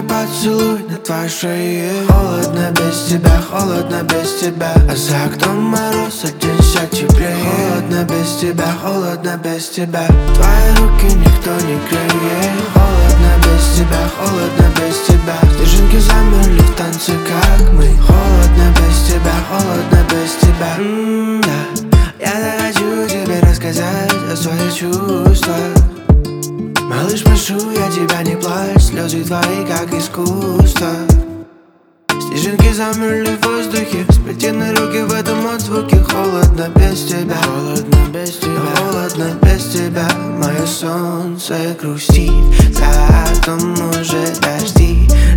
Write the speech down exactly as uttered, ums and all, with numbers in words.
поцелуй на твоей шее. Холодно без тебя, холодно без тебя, а за окном мороз, оденься теплее. Холодно без тебя, холодно без тебя, твои руки никто не греет. Холодно без тебя, холодно без тебя, снежинки замерли в танце, как мы. Холодно без тебя, холодно без тебя. М-да, я так хочу тебе рассказать о своих чувствах. Малыш, прошу я тебя, не плачь, слезы твои как искусство. Снежинки замерли в воздухе, сплетены руки в этом отзвуке. Холодно без тебя, холодно без тебя, холодно без тебя. Мое солнце грустит, за окном уже дожди.